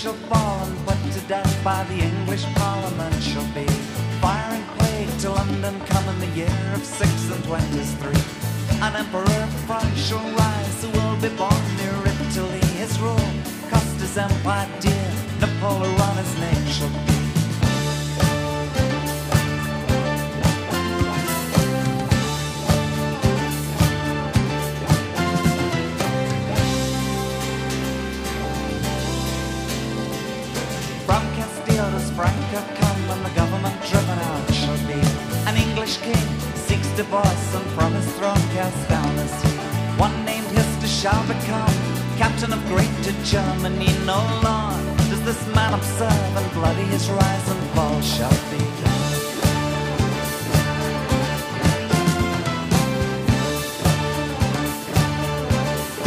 shall fall and put to death by the English Parliament shall be fire and plague to London come in the year of 6 and 23. An emperor of France shall rise who will be born near Italy. His rule cost his empire dear, Napoleon his name shall be. From Castile does Franca come, and the government driven out shall be. An English king seeks divorce, and from his throne cast down his seat. One named Hister shall become captain of greater Germany. No longer does this man observe, and bloody his rise and fall shall be.